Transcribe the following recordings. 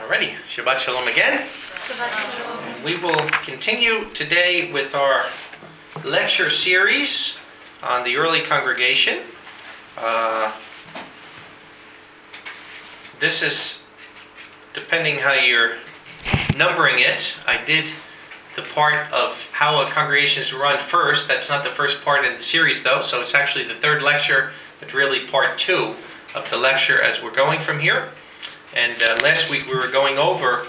Alrighty, Shabbat Shalom again. Shabbat Shalom. We will continue today with our lecture series on the early congregation. This is, depending how you're numbering it, I did the part of how a congregation is run first. That's not the first part in the series though, so it's actually the third lecture, but really part 2 of the lecture as we're going from here. And last week we were going over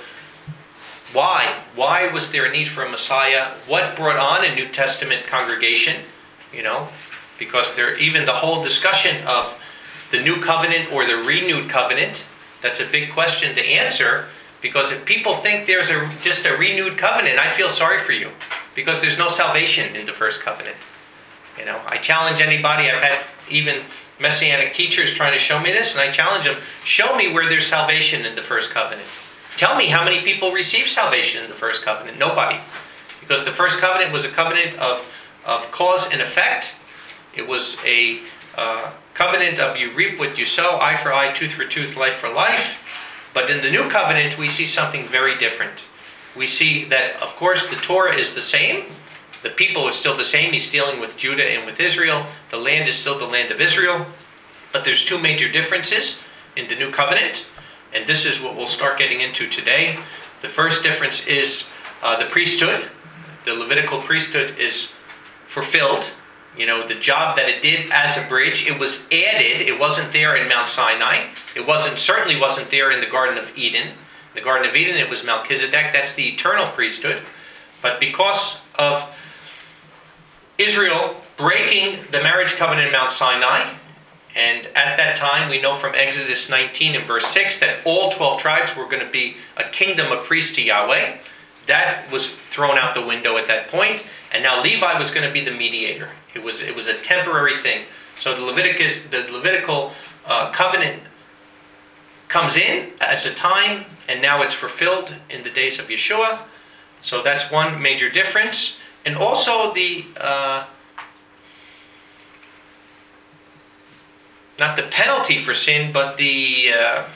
why was there a need for a Messiah? What brought on a New Testament congregation? Because even the whole discussion of the New Covenant or the Renewed Covenant, that's a big question to answer. Because if people think there's just a renewed covenant, I feel sorry for you. Because there's no salvation in the first covenant. I challenge anybody. I've had even Messianic teachers trying to show me this, and I challenge them, show me where there's salvation in the first covenant. Tell me how many people received salvation in the first covenant. Nobody. Because the first covenant was a covenant of cause and effect. It was a covenant of you reap what you sow, eye for eye, tooth for tooth, life for life. But in the new covenant, we see something very different. We see that, of course, the Torah is the same. The people are still the same. He's dealing with Judah and with Israel. The land is still the land of Israel. But there's 2 major differences in the new covenant. And this is what we'll start getting into today. The first difference is the priesthood. The Levitical priesthood is fulfilled. The job that it did as a bridge, it was added. It wasn't there in Mount Sinai. It certainly wasn't there in the Garden of Eden. In the Garden of Eden, it was Melchizedek. That's the eternal priesthood. But because of Israel breaking the marriage covenant in Mount Sinai, and at that time we know from Exodus 19 and verse 6 that all 12 tribes were going to be a kingdom of priests to Yahweh. That was thrown out the window at that point, and now Levi was going to be the mediator. It was a temporary thing. So the Levitical covenant comes in as a time, and now it's fulfilled in the days of Yeshua. So that's one major difference. And also the, not the penalty for sin, but the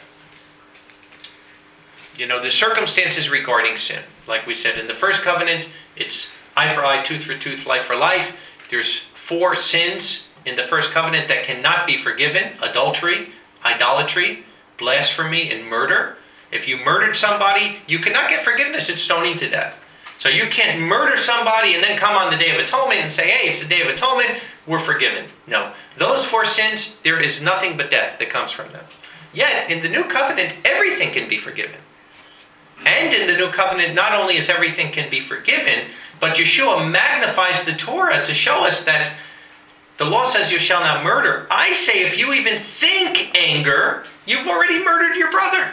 circumstances regarding sin. Like we said, in the first covenant, it's eye for eye, tooth for tooth, life for life. There's 4 sins in the first covenant that cannot be forgiven: adultery, idolatry, blasphemy, and murder. If you murdered somebody, you cannot get forgiveness. It's stoning to death. So you can't murder somebody and then come on the Day of Atonement and say, hey, it's the Day of Atonement, we're forgiven. No. Those 4 sins, there is nothing but death that comes from them. Yet, in the New Covenant, everything can be forgiven. And in the New Covenant, not only is everything can be forgiven, but Yeshua magnifies the Torah to show us that the law says you shall not murder. I say if you even think anger, you've already murdered your brother.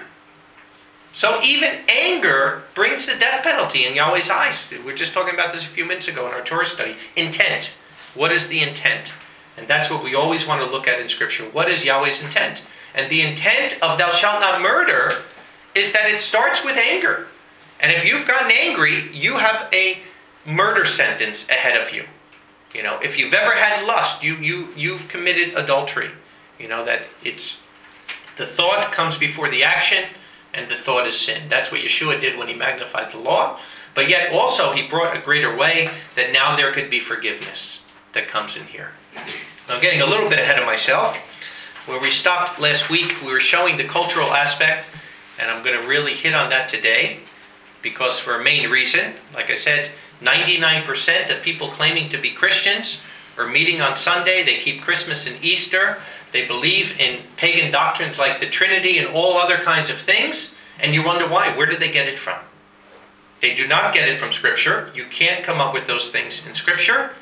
So even anger brings the death penalty in Yahweh's eyes. We were just talking about this a few minutes ago in our Torah study. Intent. What is the intent? And that's what we always want to look at in Scripture. What is Yahweh's intent? And the intent of thou shalt not murder is that it starts with anger. And if you've gotten angry, you have a murder sentence ahead of you. If you've ever had lust, you've committed adultery. That it's the thought comes before the action, and the thought is sin. That's what Yeshua did when he magnified the law. But yet also he brought a greater way that now there could be forgiveness that comes in here. Now I'm getting a little bit ahead of myself. Where we stopped last week, we were showing the cultural aspect, and I'm going to really hit on that today. Because for a main reason, like I said, 99% of people claiming to be Christians are meeting on Sunday. They keep Christmas and Easter. They believe in pagan doctrines like the Trinity and all other kinds of things. And you wonder why. Where did they get it from? They do not get it from Scripture. You can't come up with those things in Scripture.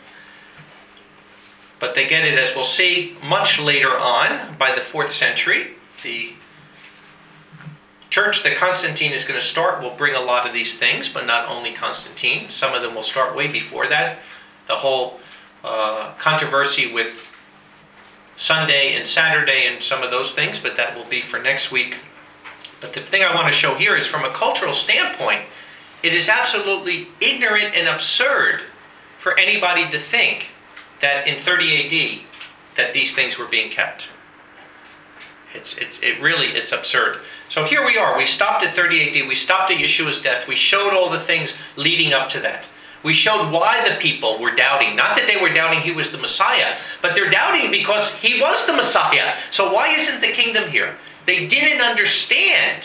But they get it, as we'll see, much later on, by the 4th century. The church that Constantine is going to start will bring a lot of these things, but not only Constantine. Some of them will start way before that. The whole controversy with Sunday and Saturday and some of those things, but that will be for next week. But the thing I want to show here is from a cultural standpoint, it is absolutely ignorant and absurd for anybody to think that in 30 AD that these things were being kept. It's absurd. So here we are. We stopped at 30 AD. We stopped at Yeshua's death. We showed all the things leading up to that. We showed why the people were doubting. Not that they were doubting he was the Messiah, but they're doubting because he was the Messiah. So why isn't the kingdom here? They didn't understand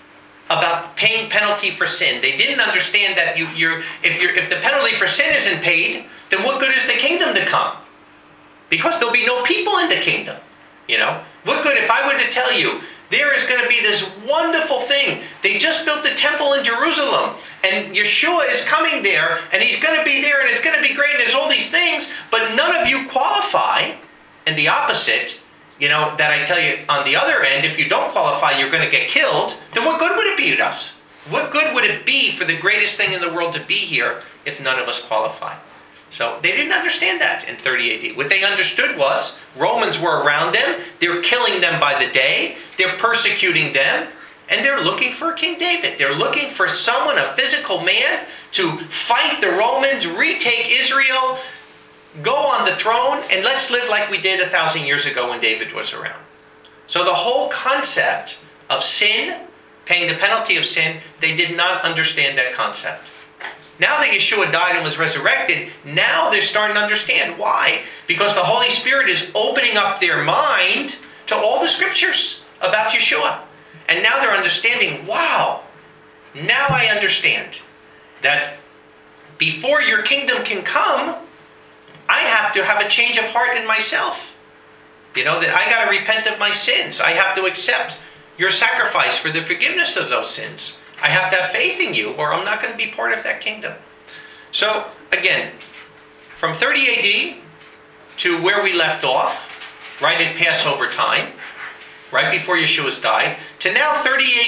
about paying penalty for sin. They didn't understand that if the penalty for sin isn't paid, then what good is the kingdom to come? Because there'll be no people in the kingdom. What good if I were to tell you, there is going to be this wonderful thing. They just built the temple in Jerusalem, and Yeshua is coming there, and he's going to be there, and it's going to be great, and there's all these things, but none of you qualify. And the opposite, that I tell you on the other end, if you don't qualify, you're going to get killed, then what good would it be to us? What good would it be for the greatest thing in the world to be here if none of us qualify? So they didn't understand that in 30 AD. What they understood was Romans were around them. They're killing them by the day. They're persecuting them. And they're looking for King David. They're looking for someone, a physical man, to fight the Romans, retake Israel, go on the throne, and let's live like we did 1,000 years ago when David was around. So the whole concept of sin, paying the penalty of sin, they did not understand that concept. Now that Yeshua died and was resurrected, now they're starting to understand. Why? Because the Holy Spirit is opening up their mind to all the scriptures about Yeshua. And now they're understanding, wow, now I understand that before your kingdom can come, I have to have a change of heart in myself. That I got to repent of my sins. I have to accept your sacrifice for the forgiveness of those sins. I have to have faith in you, or I'm not going to be part of that kingdom. So, again, from 30 AD to where we left off, right at Passover time, right before Yeshua's died, to now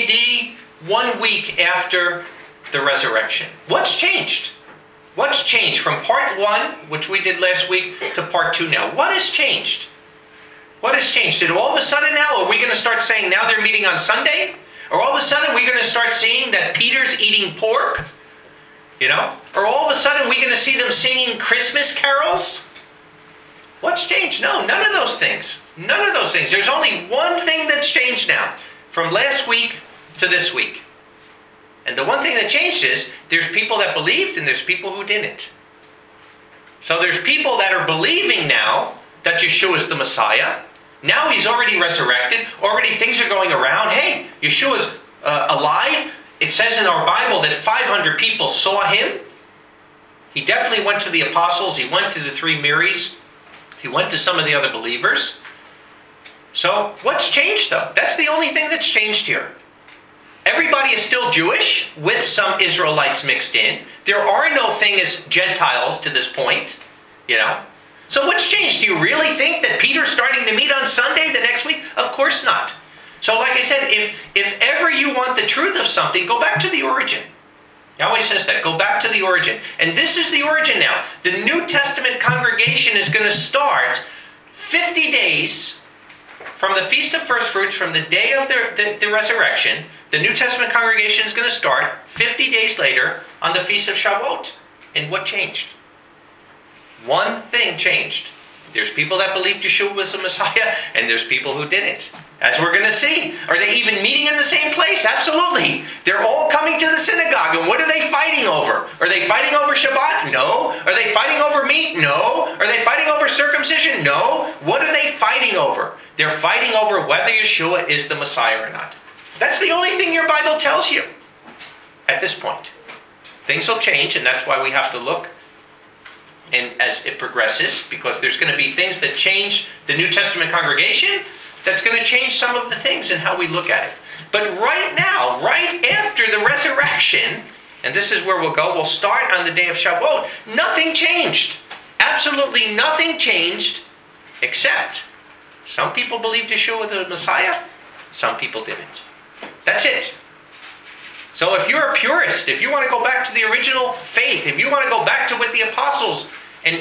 30 AD, 1 week after the resurrection. What's changed? What's changed from part 1, which we did last week, to part 2 now? What has changed? What has changed? Did all of a sudden now, are we going to start saying now they're meeting on Sunday? Or all of a sudden we're going to start seeing that Peter's eating pork? Or all of a sudden we're going to see them singing Christmas carols? What's changed? No, none of those things. None of those things. There's only one thing that's changed now, from last week to this week. And the one thing that changed is, there's people that believed and there's people who didn't. So there's people that are believing now that Yeshua is the Messiah. Now he's already resurrected. Already things are going around. Hey, Yeshua's alive. It says in our Bible that 500 people saw him. He definitely went to the apostles. He went to the 3 Marys. He went to some of the other believers. So what's changed though? That's the only thing that's changed here. Everybody is still Jewish with some Israelites mixed in. There are no thing as Gentiles to this point. So what's changed? Do you really think that Peter's starting to meet on Sunday the next week? Of course not. So like I said, if ever you want the truth of something, go back to the origin. Yahweh says that. Go back to the origin. And this is the origin now. The New Testament congregation is going to start 50 days from the Feast of First Fruits, from the day of the resurrection. The New Testament congregation is going to start 50 days later on the Feast of Shavuot. And what changed? One thing changed. There's people that believed Yeshua was the Messiah, and there's people who didn't. As we're going to see. Are they even meeting in the same place? Absolutely. They're all coming to the synagogue, and what are they fighting over? Are they fighting over Shabbat? No. Are they fighting over meat? No. Are they fighting over circumcision? No. What are they fighting over? They're fighting over whether Yeshua is the Messiah or not. That's the only thing your Bible tells you at this point. Things will change, and that's why we have to look and as it progresses, because there's going to be things that change the New Testament congregation, that's going to change some of the things and how we look at it. But right now, right after the resurrection, and this is where we'll go, we'll start on the day of Shavuot, nothing changed. Absolutely nothing changed, except some people believed Yeshua was the Messiah, some people didn't. That's it. So if you're a purist, if you want to go back to the original faith, if you want to go back to what the apostles and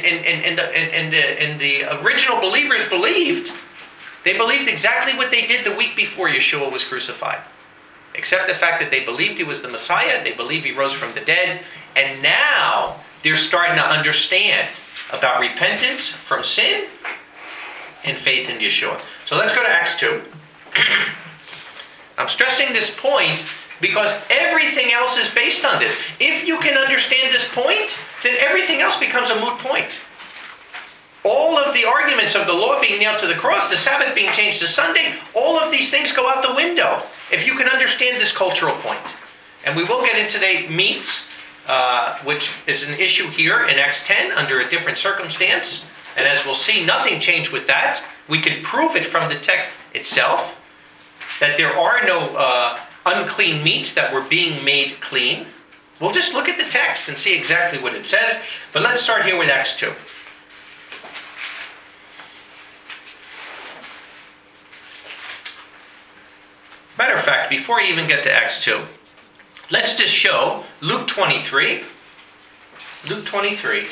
the original believers believed, they believed exactly what they did the week before Yeshua was crucified. Except the fact that they believed he was the Messiah, they believed he rose from the dead, and now they're starting to understand about repentance from sin and faith in Yeshua. So let's go to Acts 2. I'm stressing this point because everything else is based on this. If you can understand this point, then everything else becomes a moot point. All of the arguments of the law being nailed to the cross, the Sabbath being changed to Sunday, all of these things go out the window if you can understand this cultural point. And we will get into today meats, which is an issue here in Acts 10 under a different circumstance. And as we'll see, nothing changed with that. We can prove it from the text itself, that there are no unclean meats that were being made clean. We'll just look at the text and see exactly what it says. But let's start here with Acts 2. Matter of fact, before I even get to Acts 2, let's just show Luke 23. Luke 23.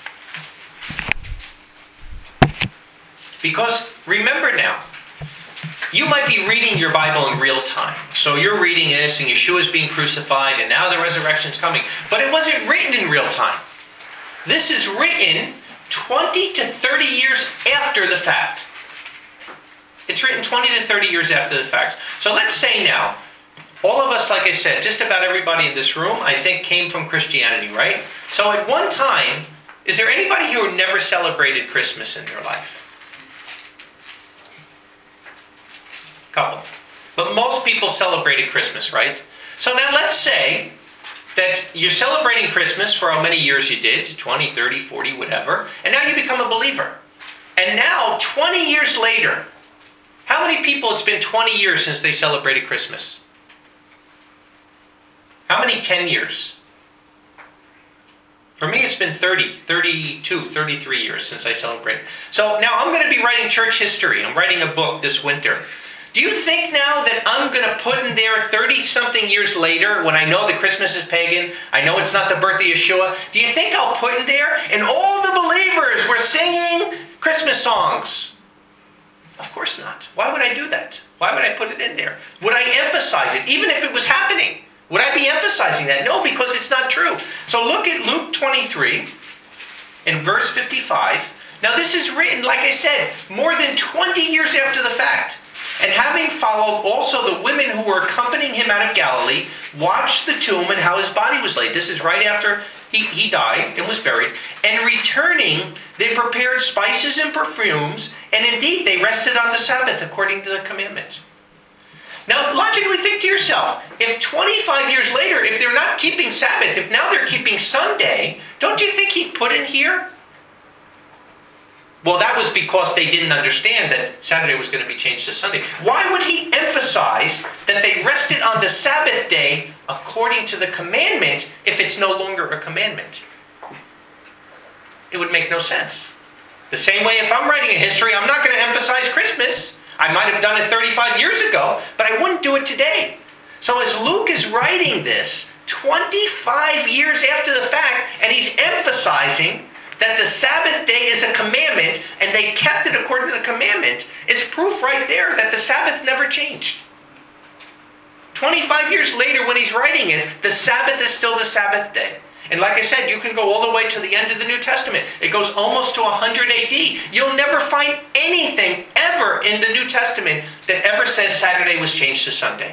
Because remember now, you might be reading your Bible in real time. So you're reading this and Yeshua is being crucified and now the resurrection is coming. But it wasn't written in real time. This is written 20 to 30 years after the fact. It's written 20 to 30 years after the fact. So let's say now, all of us, like I said, just about everybody in this room, I think, came from Christianity, right? So at one time, is there anybody who never celebrated Christmas in their life? Couple. But most people celebrated Christmas, right? So now let's say that you're celebrating Christmas for how many years you did, 20, 30, 40, whatever, and now you become a believer. And now, 20 years later, how many people, it's been 20 years since they celebrated Christmas? How many 10 years? For me, it's been 30, 32, 33 years since I celebrated. So now I'm going to be writing church history. I'm writing a book this winter. Do you think now that I'm going to put in there 30-something years later, when I know that Christmas is pagan, I know it's not the birth of Yeshua, do you think I'll put in there, and all the believers were singing Christmas songs? Of course not. Why would I do that? Why would I put it in there? Would I emphasize it, even if it was happening? Would I be emphasizing that? No, because it's not true. So look at Luke 23 in verse 55. Now this is written, like I said, more than 20 years after the fact. And having followed also the women who were accompanying him out of Galilee, watched the tomb and how his body was laid. This is right after he died and was buried. And returning, they prepared spices and perfumes, and indeed they rested on the Sabbath according to the commandment. Now, logically think to yourself, if 25 years later, if they're not keeping Sabbath, if now they're keeping Sunday, don't you think he'd put in here? Well, that was because they didn't understand that Saturday was going to be changed to Sunday. Why would he emphasize that they rested on the Sabbath day according to the commandment if it's no longer a commandment? It would make no sense. The same way if I'm writing a history, I'm not going to emphasize Christmas. I might have done it 35 years ago, but I wouldn't do it today. So as Luke is writing this 25 years after the fact, and he's emphasizing that the Sabbath day is a commandment, and they kept it according to the commandment, is proof right there that the Sabbath never changed. 25 years later, when he's writing it, the Sabbath is still the Sabbath day. And like I said, you can go all the way to the end of the New Testament. It goes almost to 100 AD. You'll never find anything ever in the New Testament that ever says Saturday was changed to Sunday.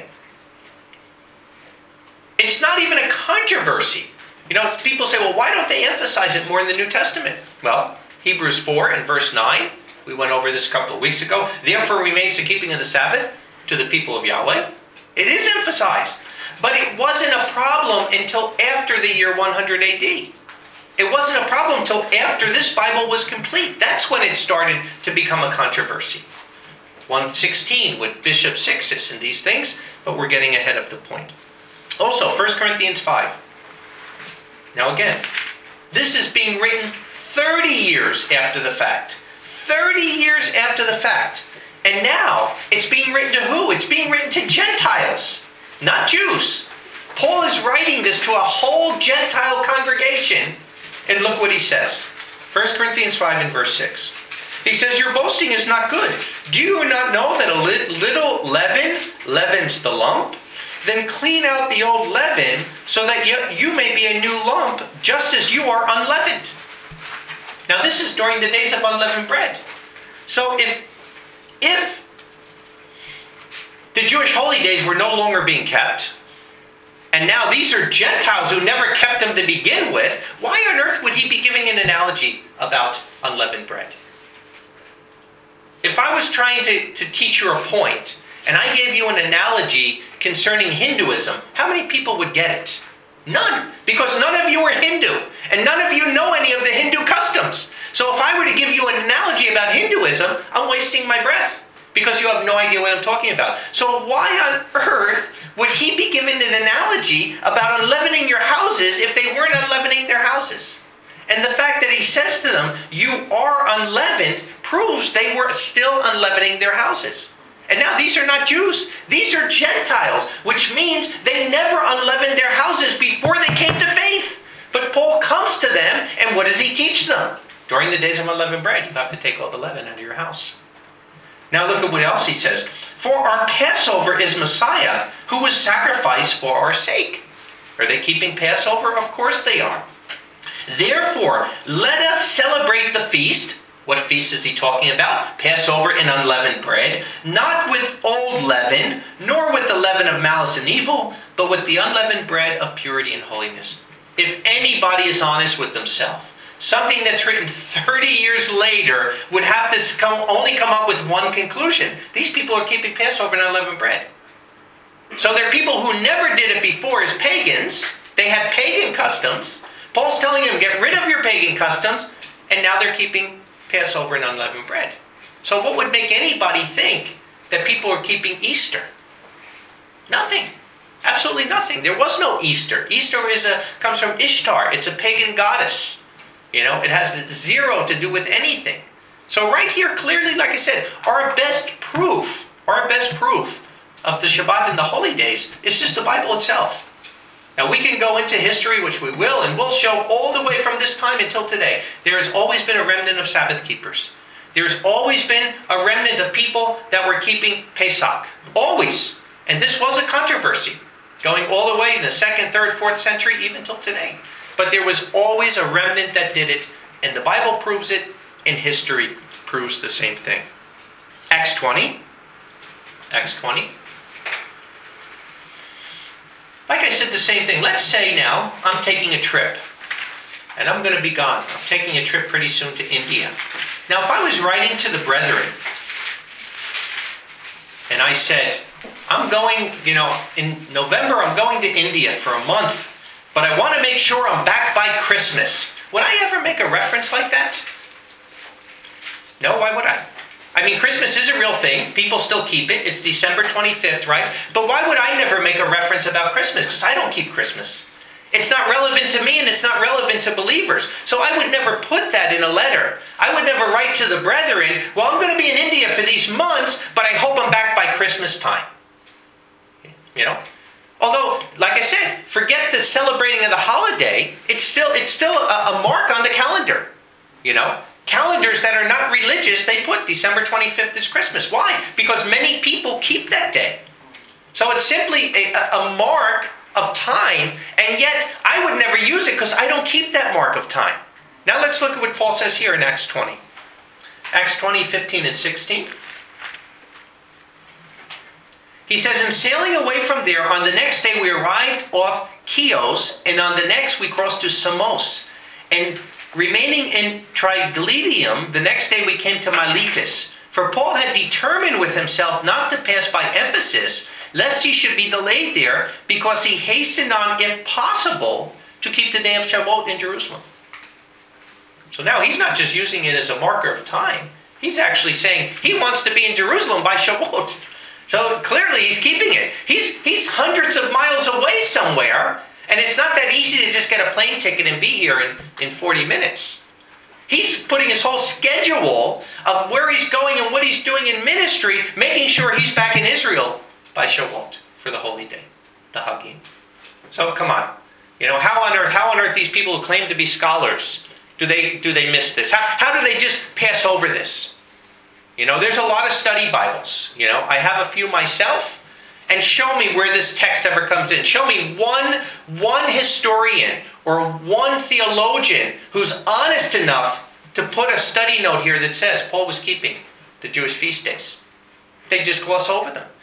It's not even a controversy. You know, people say, well, why don't they emphasize it more in the New Testament? Well, Hebrews 4 and verse 9, we went over this a couple of weeks ago. Therefore remains the keeping of the Sabbath to the people of Yahweh. It is emphasized. But it wasn't a problem until after the year 100 AD. It wasn't a problem until after this Bible was complete. That's when it started to become a controversy. 116 with Bishop Sixtus and these things, but we're getting ahead of the point. Also, 1 Corinthians 5. Now again, this is being written 30 years after the fact. 30 years after the fact. And now, it's being written to who? It's being written to Gentiles, not Jews. Paul is writing this to a whole Gentile congregation. And look what he says. 1 Corinthians 5 and verse 6. He says, your boasting is not good. Do you not know that a little leaven leavens the lump? Then clean out the old leaven so that you may be a new lump, just as you are unleavened. Now this is during the days of unleavened bread. So if the Jewish holy days were no longer being kept, and now these are Gentiles who never kept them to begin with, why on earth would he be giving an analogy about unleavened bread? If I was trying to teach you a point, and I gave you an analogy concerning Hinduism, how many people would get it? None, because none of you are Hindu, and none of you know any of the Hindu customs. So if I were to give you an analogy about Hinduism, I'm wasting my breath, because you have no idea what I'm talking about. So why on earth would he be given an analogy about unleavening your houses if they weren't unleavening their houses? And the fact that he says to them, you are unleavened, proves they were still unleavening their houses. And now these are not Jews. These are Gentiles, which means they never unleavened their houses before they came to faith. But Paul comes to them, and what does he teach them? During the days of unleavened bread, you have to take all the leaven out of your house. Now look at what else he says. For our Passover is Messiah, who was sacrificed for our sake. Are they keeping Passover? Of course they are. Therefore, let us celebrate the feast. What feast is he talking about? Passover in unleavened bread, not with old leaven, nor with the leaven of malice and evil, but with the unleavened bread of purity and holiness. If anybody is honest with themselves, something that's written 30 years later would have to only come up with one conclusion. These people are keeping Passover in unleavened bread. So they're people who never did it before as pagans. They had pagan customs. Paul's telling them, get rid of your pagan customs, and now they're keeping Passover and unleavened bread. So what would make anybody think that people are keeping Easter? Nothing. Absolutely nothing. There was no Easter. Easter comes from Ishtar. It's a pagan goddess. It has zero to do with anything. So right here, clearly, like I said, our best proof of the Shabbat and the holy days is just the Bible itself. Now we can go into history, which we will, and we'll show all the way from this time until today. There has always been a remnant of Sabbath keepers. There's always been a remnant of people that were keeping Pesach. Always. And this was a controversy, going all the way in the 2nd, 3rd, 4th century, even till today. But there was always a remnant that did it, and the Bible proves it, and history proves the same thing. Acts 20. Like I said, the same thing. Let's say now I'm taking a trip, and I'm going to be gone. I'm taking a trip pretty soon to India. Now, if I was writing to the brethren, and I said, I'm going, in November, I'm going to India for a month, but I want to make sure I'm back by Christmas. Would I ever make a reference like that? No, why would I? I mean, Christmas is a real thing. People still keep it. It's December 25th, right? But why would I never make a reference about Christmas? Because I don't keep Christmas. It's not relevant to me, and it's not relevant to believers. So I would never put that in a letter. I would never write to the brethren, well, I'm going to be in India for these months, but I hope I'm back by Christmas time. Although, like I said, forget the celebrating of the holiday. It's still a mark on the calendar. Calendars that are not religious, they put December 25th as Christmas. Why? Because many people keep that day. So it's simply a mark of time, and yet I would never use it because I don't keep that mark of time. Now let's look at what Paul says here in Acts 20. Acts 20, 15 and 16. He says, in sailing away from there, on the next day we arrived off Chios, and on the next we crossed to Samos. And remaining in Triglydium, the next day we came to Miletus. For Paul had determined with himself not to pass by Ephesus, lest he should be delayed there, because he hastened on, if possible, to keep the day of Shavuot in Jerusalem. So now he's not just using it as a marker of time. He's actually saying he wants to be in Jerusalem by Shavuot. So clearly he's keeping it. He's hundreds of miles away somewhere, and it's not that easy to just get a plane ticket and be here in 40 minutes. He's putting his whole schedule of where he's going and what he's doing in ministry, making sure he's back in Israel by Shavuot for the holy day, the Hagim. So come on. How on earth these people who claim to be scholars, do they miss this? How do they just pass over this? There's a lot of study Bibles. I have a few myself. And show me where this text ever comes in. Show me one historian or one theologian who's honest enough to put a study note here that says Paul was keeping the Jewish feast days. They just gloss over them.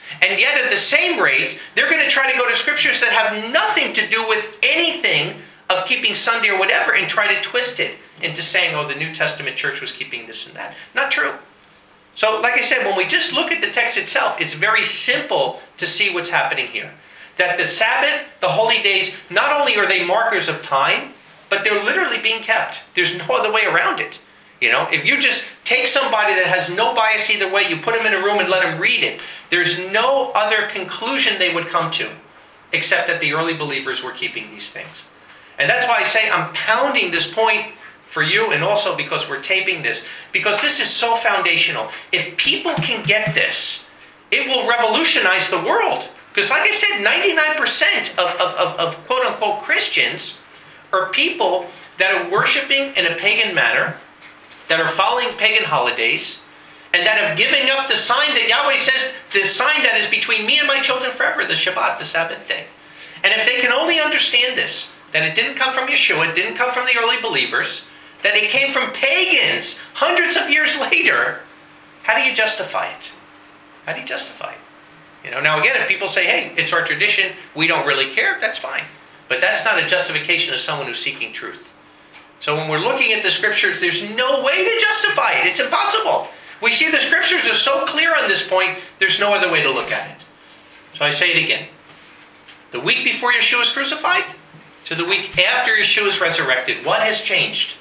And yet at the same rate, they're going to try to go to scriptures that have nothing to do with anything of keeping Sunday or whatever and try to twist it into saying, oh, the New Testament church was keeping this and that. Not true. So, like I said, when we just look at the text itself, it's very simple to see what's happening here. That the Sabbath, the holy days, not only are they markers of time, but they're literally being kept. There's no other way around it. You know, if you just take somebody that has no bias either way, you put them in a room and let them read it, there's no other conclusion they would come to, except that the early believers were keeping these things. And that's why I say I'm pounding this point for you, and also because we're taping this, because this is so foundational. If people can get this, it will revolutionize the world. Because like I said, 99% of quote-unquote Christians are people that are worshiping in a pagan manner, that are following pagan holidays, and that are giving up the sign that Yahweh says, the sign that is between me and my children forever, the Shabbat, the Sabbath day. And if they can only understand this, that it didn't come from Yeshua, it didn't come from the early believers, that it came from pagans hundreds of years later, how do you justify it? How do you justify it? You know, now again, if people say, hey, it's our tradition, we don't really care, that's fine. But that's not a justification of someone who's seeking truth. So when we're looking at the scriptures, there's no way to justify it. It's impossible. We see the scriptures are so clear on this point, there's no other way to look at it. So I say it again. The week before Yeshua is crucified to the week after Yeshua is resurrected, what has changed?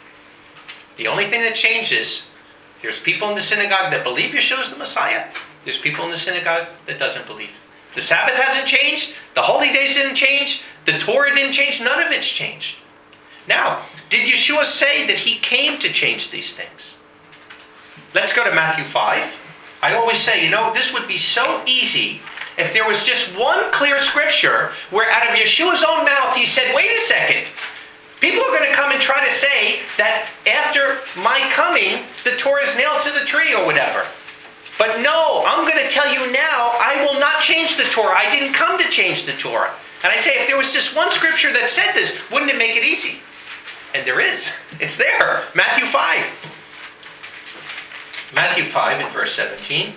The only thing that changes, there's people in the synagogue that believe Yeshua is the Messiah. There's people in the synagogue that doesn't believe. The Sabbath hasn't changed. The holy days didn't change. The Torah didn't change. None of it's changed. Now, did Yeshua say that he came to change these things? Let's go to Matthew 5. I always say, you know, this would be so easy if there was just one clear scripture where out of Yeshua's own mouth he said, wait a second. People are going to come and try to say that after my coming, the Torah is nailed to the tree or whatever. But no, I'm going to tell you now, I will not change the Torah. I didn't come to change the Torah. And I say, if there was just one scripture that said this, wouldn't it make it easy? And there is. It's there. Matthew 5. Matthew 5 in verse 17.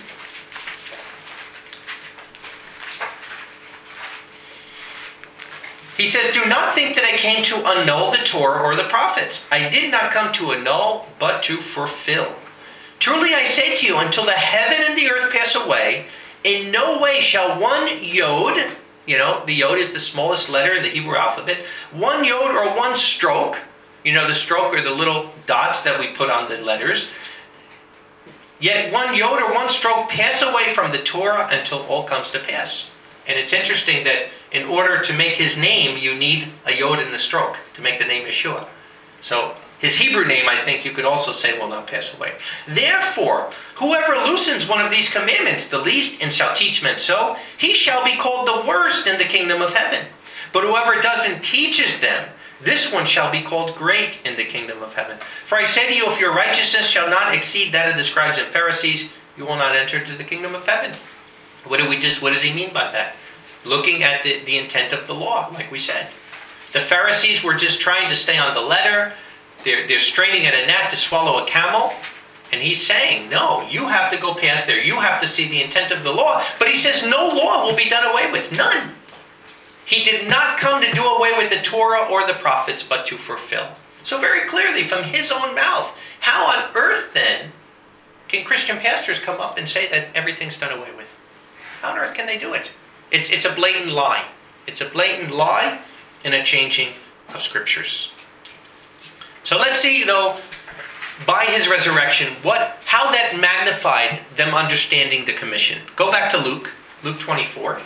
He says, do not think that I came to annul the Torah or the prophets. I did not come to annul, but to fulfill. Truly I say to you, until the heaven and the earth pass away, in no way shall one yod, you know, the yod is the smallest letter in the Hebrew alphabet, one yod or one stroke, you know, the stroke are the little dots that we put on the letters, yet one yod or one stroke pass away from the Torah until all comes to pass. And it's interesting that in order to make his name, you need a yod and a stroke to make the name Yeshua. So his Hebrew name, I think you could also say, will not pass away. Therefore, whoever loosens one of these commandments, the least, and shall teach men so, he shall be called the worst in the kingdom of heaven. But whoever doesn't teaches them, this one shall be called great in the kingdom of heaven. For I say to you, if your righteousness shall not exceed that of the scribes and Pharisees, you will not enter into the kingdom of heaven. What does he mean by that? Looking at the intent of the law, like we said. The Pharisees were just trying to stay on the letter. They're straining at a gnat to swallow a camel. And he's saying, no, you have to go past there. You have to see the intent of the law. But he says no law will be done away with. None. He did not come to do away with the Torah or the prophets, but to fulfill. So very clearly, from his own mouth, how on earth then can Christian pastors come up and say that everything's done away with? How on earth can they do it? It's a blatant lie. It's a blatant lie and a changing of scriptures. So let's see, though, by his resurrection, how that magnified them understanding the commission. Go back to Luke 24.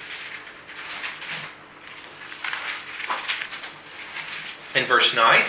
In verse 9.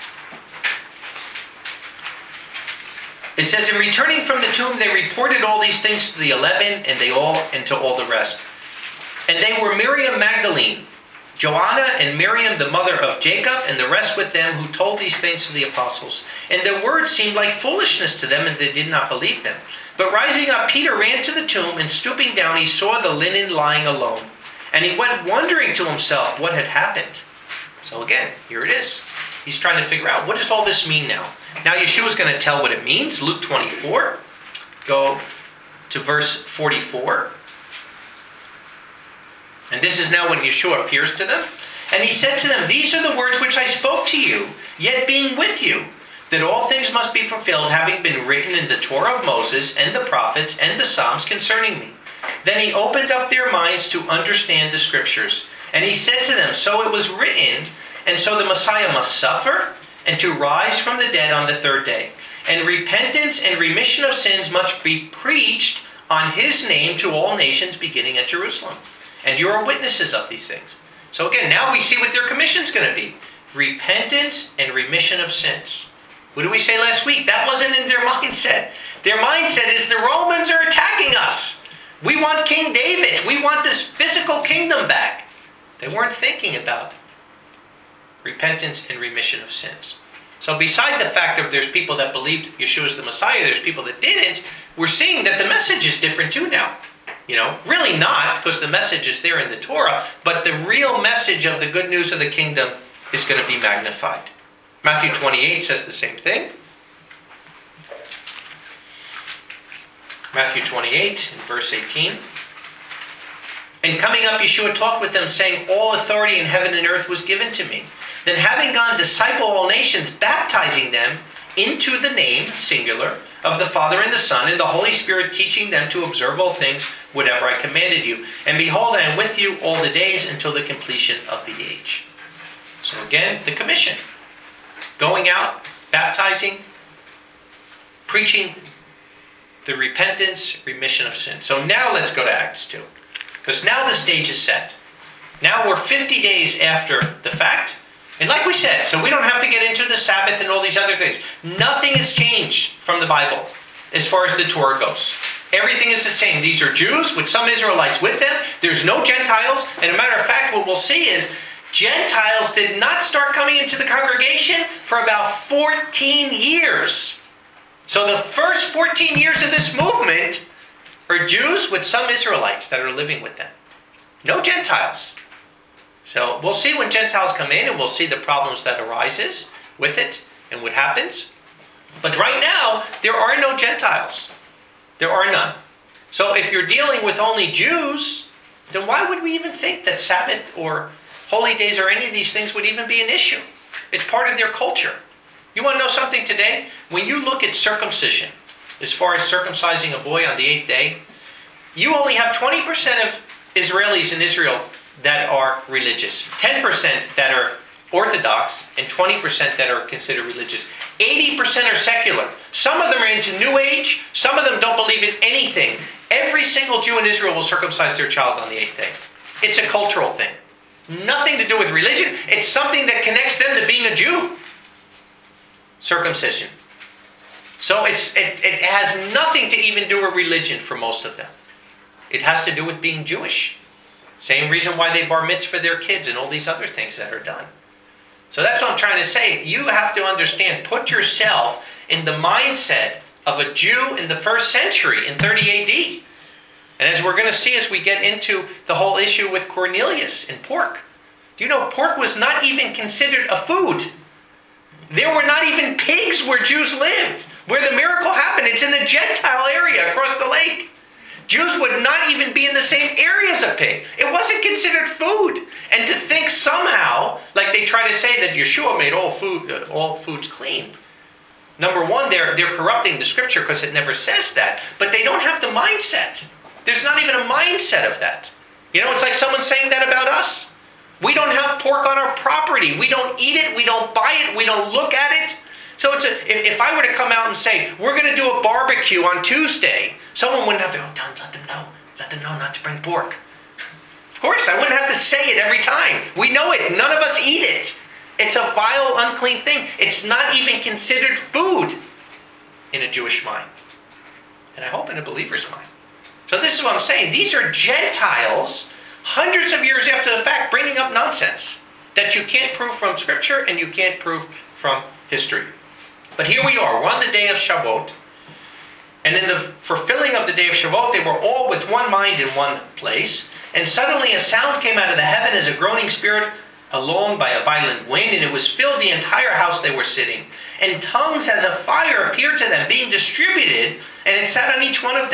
It says, in returning from the tomb, they reported all these things to the 11 and to all the rest. And they were Miriam Magdalene, Joanna and Miriam, the mother of Jacob, and the rest with them who told these things to the apostles. And their words seemed like foolishness to them, and they did not believe them. But rising up, Peter ran to the tomb, and stooping down, he saw the linen lying alone. And he went wondering to himself what had happened. So again, here it is. He's trying to figure out, what does all this mean now? Now Yeshua's going to tell what it means. Luke 24. Go to verse 44. And this is now when Yeshua appears to them. And he said to them, "These are the words which I spoke to you, yet being with you, that all things must be fulfilled, having been written in the Torah of Moses and the prophets and the Psalms concerning me." Then he opened up their minds to understand the scriptures. And he said to them, "So it was written, and so the Messiah must suffer, and to rise from the dead on the third day. And repentance and remission of sins must be preached on his name to all nations, beginning at Jerusalem. And you are witnesses of these things." So again, now we see what their commission is going to be. Repentance and remission of sins. What did we say last week? That wasn't in their mindset. Their mindset is the Romans are attacking us. We want King David. We want this physical kingdom back. They weren't thinking about repentance and remission of sins. So beside the fact that there's people that believed Yeshua is the Messiah, there's people that didn't, we're seeing that the message is different too now. Really not, because the message is there in the Torah, but the real message of the good news of the kingdom is going to be magnified. Matthew 28 says the same thing. Matthew 28, in verse 18. "And coming up, Yeshua talked with them, saying, 'All authority in heaven and earth was given to me. Then having gone, disciple all nations, baptizing them into the name,' singular, 'of the Father and the Son and the Holy Spirit, teaching them to observe all things, whatever I commanded you. And behold, I am with you all the days until the completion of the age.'" So again, the commission. Going out, baptizing, preaching the repentance, remission of sin. So now let's go to Acts 2. Because now the stage is set. Now we're 50 days after the fact. And like we said, so we don't have to get into the Sabbath and all these other things. Nothing has changed from the Bible as far as the Torah goes. Everything is the same. These are Jews with some Israelites with them. There's no Gentiles. And a matter of fact, what we'll see is Gentiles did not start coming into the congregation for about 14 years. So the first 14 years of this movement are Jews with some Israelites that are living with them. No Gentiles. So we'll see when Gentiles come in, and we'll see the problems that arises with it and what happens. But right now, there are no Gentiles. There are none. So if you're dealing with only Jews, then why would we even think that Sabbath or holy days or any of these things would even be an issue? It's part of their culture. You want to know something today? When you look at circumcision, as far as circumcising a boy on the 8th day, you only have 20% of Israelis in Israel that are religious, 10% that are Orthodox, and 20% that are considered religious. 80% are secular. Some of them are into New Age. Some of them don't believe in anything. Every single Jew in Israel will circumcise their child on the 8th day. It's a cultural thing. Nothing to do with religion. It's something that connects them to being a Jew. Circumcision. So it has nothing to even do with religion for most of them. It has to do with being Jewish. Same reason why they bar mitzvah their kids and all these other things that are done. So that's what I'm trying to say. You have to understand, put yourself in the mindset of a Jew in the first century, in 30 AD. And as we're going to see as we get into the whole issue with Cornelius and pork. Do you know pork was not even considered a food? There were not even pigs where Jews lived. Where the miracle happened, it's in a Gentile area across the lake. Jews would not even be in the same area as a pig. It wasn't considered food. And to think somehow, like they try to say that Yeshua made all foods clean. Number one, they're corrupting the scripture because it never says that. But they don't have the mindset. There's not even a mindset of that. It's like someone saying that about us. We don't have pork on our property. We don't eat it. We don't buy it. We don't look at it. So if I were to come out and say, we're going to do a barbecue on Tuesday, someone wouldn't have to go, "Don't let them know. Let them know not to bring pork." Of course, I wouldn't have to say it every time. We know it. None of us eat it. It's a vile, unclean thing. It's not even considered food in a Jewish mind. And I hope in a believer's mind. So this is what I'm saying. These are Gentiles, hundreds of years after the fact, bringing up nonsense that you can't prove from Scripture and you can't prove from history. But here we are. We're on the day of Shavuot. And in the fulfilling of the day of Shavuot, they were all with one mind in one place. And suddenly a sound came out of the heaven as a groaning spirit along by a violent wind, and it was filled the entire house they were sitting. And tongues as a fire appeared to them, being distributed, and it sat on each one of them.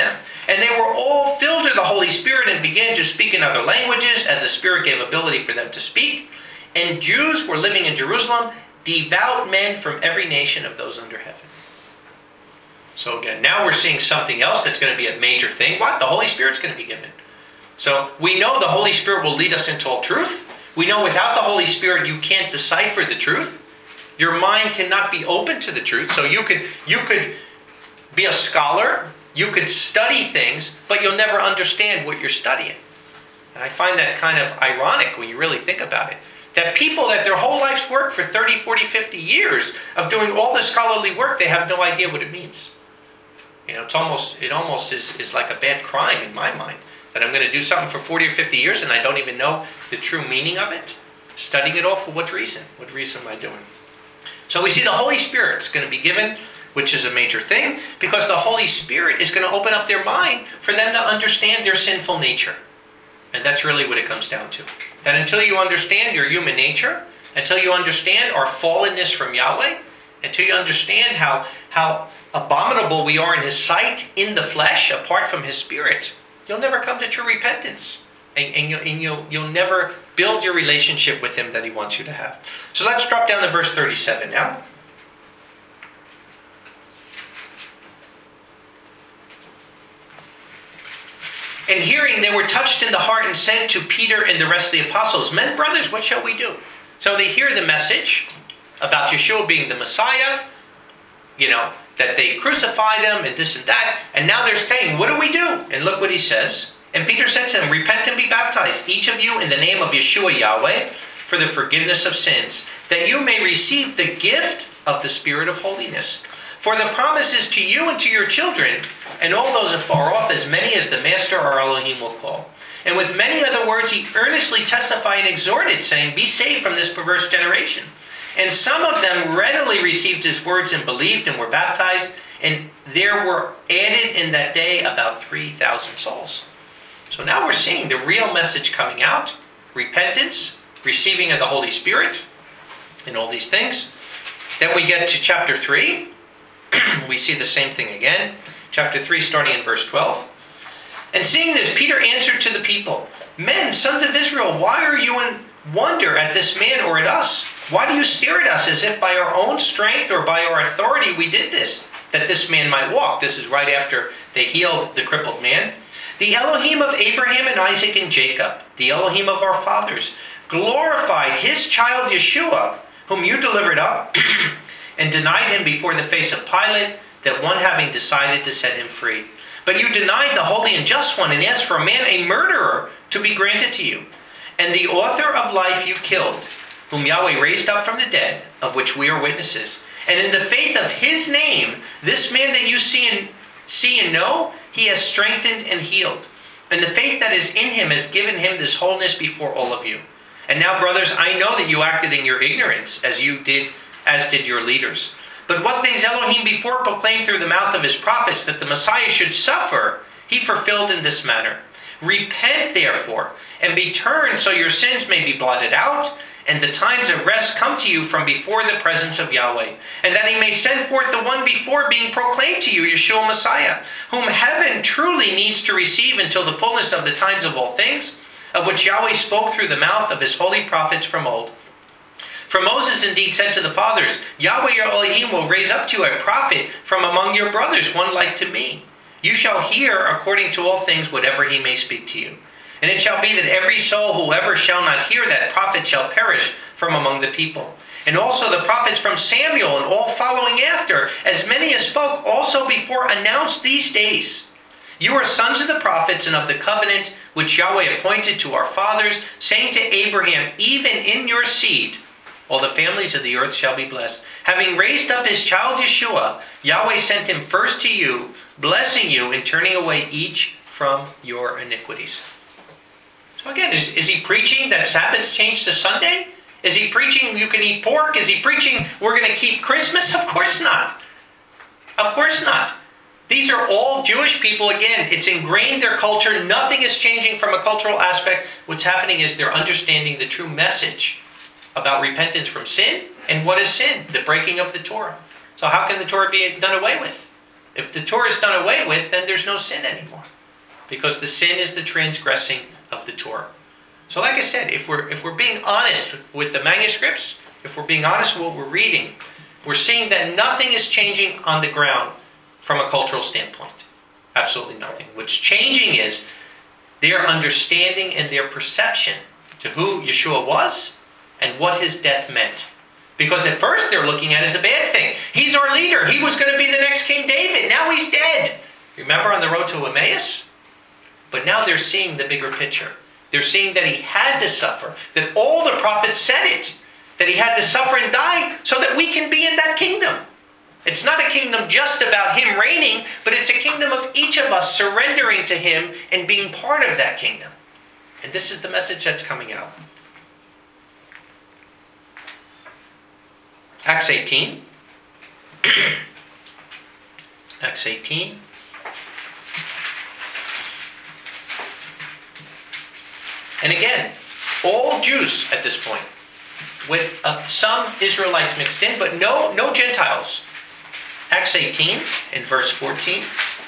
And they were all filled with the Holy Spirit and began to speak in other languages as the Spirit gave ability for them to speak. And Jews were living in Jerusalem, devout men from every nation of those under heaven. So again, now we're seeing something else that's going to be a major thing. What? The Holy Spirit's going to be given. So we know the Holy Spirit will lead us into all truth. We know without the Holy Spirit you can't decipher the truth. Your mind cannot be open to the truth. So you could be a scholar, you could study things, but you'll never understand what you're studying. And I find that kind of ironic when you really think about it. That people that their whole life's work for 30, 40, 50 years of doing all this scholarly work, they have no idea what it means. You know, it almost is like a bad crime in my mind. That I'm going to do something for 40 or 50 years and I don't even know the true meaning of it. Studying it all for what reason? What reason am I doing? So we see the Holy Spirit's going to be given, which is a major thing, because the Holy Spirit is going to open up their mind for them to understand their sinful nature. And that's really what it comes down to. That until you understand your human nature, until you understand our fallenness from Yahweh, until you understand how abominable we are in His sight in the flesh, apart from His Spirit, you'll never come to true repentance. And you'll never build your relationship with Him that He wants you to have. So let's drop down to verse 37 now. And hearing, they were touched in the heart and said to Peter and the rest of the apostles, Men, brothers, what shall we do? So they hear the message about Yeshua being the Messiah, that they crucified Him and this and that. And now they're saying, what do we do? And look what he says. And Peter said to them, Repent and be baptized, each of you in the name of Yeshua Yahweh, for the forgiveness of sins, that you may receive the gift of the Spirit of holiness. For the promise is to you and to your children, and all those afar off, as many as the Master our Elohim will call. And with many other words he earnestly testified and exhorted, saying, Be saved from this perverse generation. And some of them readily received his words and believed and were baptized, and there were added in that day about 3,000 souls. So now we're seeing the real message coming out, repentance, receiving of the Holy Spirit, and all these things. Then we get to chapter 3. We see the same thing again. Chapter 3, starting in verse 12. And seeing this, Peter answered to the people, Men, sons of Israel, why are you in wonder at this man or at us? Why do you stare at us as if by our own strength or by our authority we did this, that this man might walk? This is right after they healed the crippled man. The Elohim of Abraham and Isaac and Jacob, the Elohim of our fathers, glorified His child Yeshua, whom you delivered up, and denied Him before the face of Pilate, that one having decided to set Him free. But you denied the Holy and Just One, and asked for a man, a murderer, to be granted to you. And the author of life you killed, whom Yahweh raised up from the dead, of which we are witnesses. And in the faith of His name, this man that you see and know, He has strengthened and healed. And the faith that is in Him has given Him this wholeness before all of you. And now, brothers, I know that you acted in your ignorance, as did your leaders. But what things Elohim before proclaimed through the mouth of His prophets, that the Messiah should suffer, He fulfilled in this manner. Repent, therefore, and be turned, so your sins may be blotted out, and the times of rest come to you from before the presence of Yahweh, and that He may send forth the one before being proclaimed to you, Yeshua Messiah, whom heaven truly needs to receive until the fullness of the times of all things, of which Yahweh spoke through the mouth of His holy prophets from old. For Moses indeed said to the fathers, Yahweh your Elohim will raise up to you a prophet from among your brothers, one like to me. You shall hear according to all things whatever he may speak to you. And it shall be that every soul whoever shall not hear that prophet shall perish from among the people. And also the prophets from Samuel and all following after, as many as spoke also before, announced these days. You are sons of the prophets and of the covenant which Yahweh appointed to our fathers, saying to Abraham, even in your seed all the families of the earth shall be blessed. Having raised up His child Yeshua, Yahweh sent Him first to you, blessing you and turning away each from your iniquities. So again, is He preaching that Sabbath's changed to Sunday? Is He preaching you can eat pork? Is He preaching we're going to keep Christmas? Of course not. Of course not. These are all Jewish people. Again, it's ingrained in their culture. Nothing is changing from a cultural aspect. What's happening is they're understanding the true message about repentance from sin. And what is sin? The breaking of the Torah. So how can the Torah be done away with? If the Torah is done away with, then there's no sin anymore. Because the sin is the transgressing of the Torah. So like I said, if we're being honest with the manuscripts, if we're being honest with what we're reading, we're seeing that nothing is changing on the ground from a cultural standpoint. Absolutely nothing. What's changing is their understanding and their perception to who Yeshua was and what his death meant. Because at first they're looking at it as a bad thing. He's our leader. He was going to be the next King David. Now he's dead. Remember on the road to Emmaus? But now they're seeing the bigger picture. They're seeing that he had to suffer. That all the prophets said it. That he had to suffer and die so that we can be in that kingdom. It's not a kingdom just about him reigning, but it's a kingdom of each of us surrendering to him and being part of that kingdom. And this is the message that's coming out. Acts 18. Acts 18. And again, all Jews at this point, with some Israelites mixed in, but no Gentiles. Acts 18 in verse 14.